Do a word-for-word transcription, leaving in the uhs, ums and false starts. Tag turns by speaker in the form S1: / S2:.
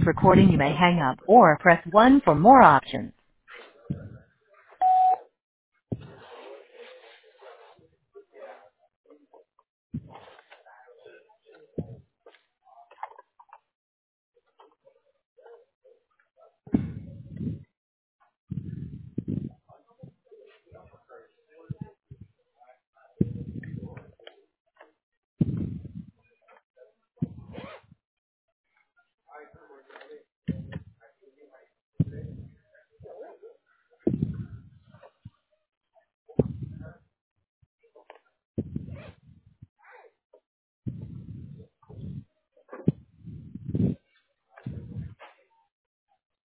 S1: recording, you may hang up or press one for more options.